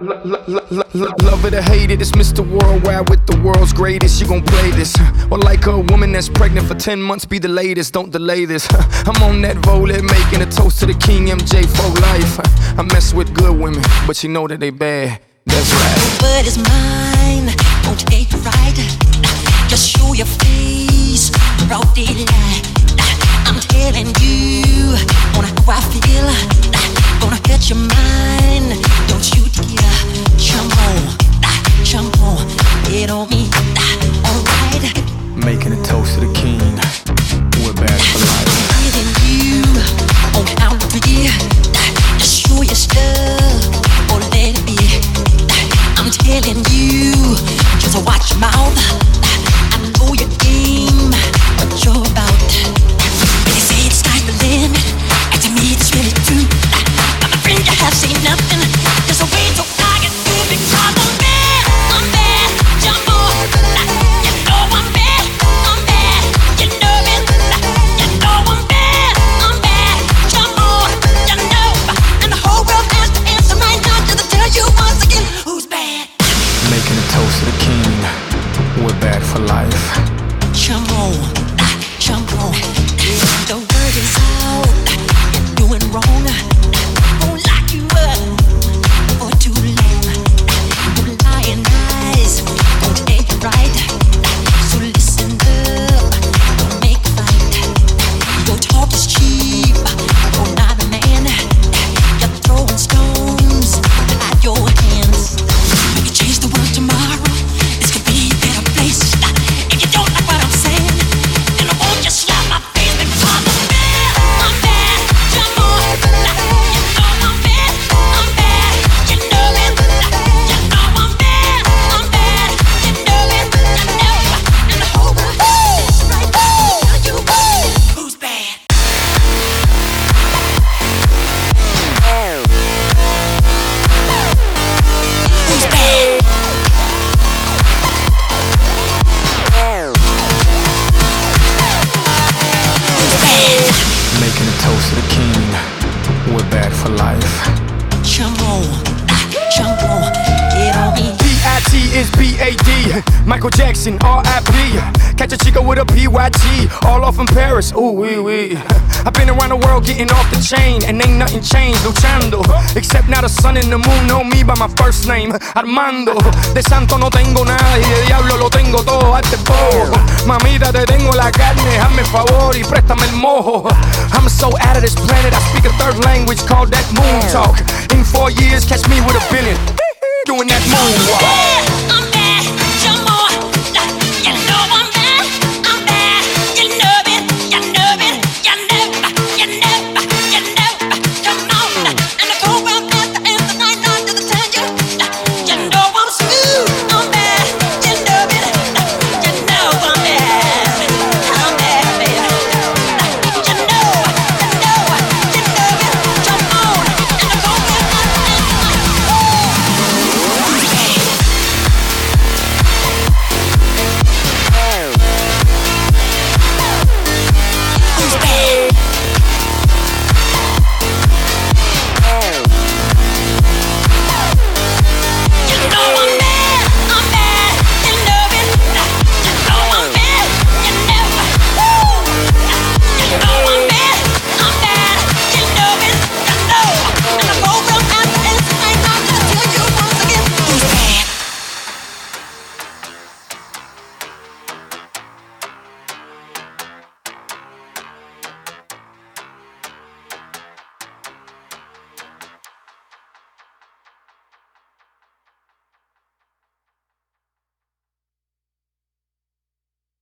Love it or hate it, it's Mr. Worldwide with the world's greatest. You gon' play this, or like a woman that's pregnant for 10 months, be the latest. Don't delay this. I'm on that volley, making a toast to the King MJ for life. I mess with good women, but you know that they bad. That's right. But it's mine, won't take it right. Just show your face, broad daylight. I'm telling you, on how I feel. Gonna hurt your mind, don't you dare. Jump on, get on me, alright. Making a toast to the King, we're bad for life. I'm telling you, on how to be. Just show your stuff, or let it be. I'm telling you, just watch your mouth. I know your game, what you're about. When they say it's stifling, and to me it's really true. I'm afraid you have seen nothing. Just wait till I get through because I'm bad, jump on. You know I'm bad, you know it. You know I'm bad, jump on. You know, and the whole world has to answer right now just to tell you once again who's bad. Making a toast to the King, we're bad for life. Jump on. The word is out, you're doing wrong. Won't lock you up for too long. Your lying eyes won't take it right. So listen up, don't make a fight. Your talk is cheap, you're not a man. You're throwing stones at your hands. You can change the world tomorrow. This could be a better place. If you don't like what I'm saying, then I won't just slap my face because I'm bad, jump on. You know I'm bad, you know it. You know I'm bad, you know it. You know, and the whole world is right now. Tell you who's bad. Who's bad? Making a toast to the King, we're bad for life. Jump on, get on me. B.I.T. is B.A.D. Michael Jackson, R.I.P. Catch a chica with a P.Y.T. All off in Paris, ooh wee. I've been around the world getting off the chain, and ain't nothing changed, luchando. Except now the sun and the moon know me by my first name, Armando. De santo no tengo nada y de diablo lo tengo todo, hazte bobo. Mamita, te tengo la carne, hazme favor y préstame el mojo. I'm so out of this planet, I speak a third language called that moon talk. In 4 years, catch me with a billion, doing that moonwalk.